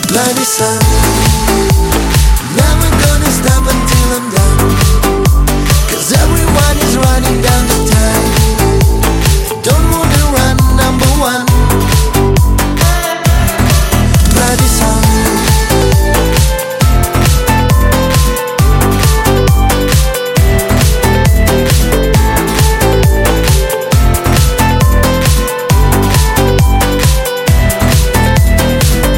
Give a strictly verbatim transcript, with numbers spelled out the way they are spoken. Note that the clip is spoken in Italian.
bloody sun. Never gonna stop until I'm done.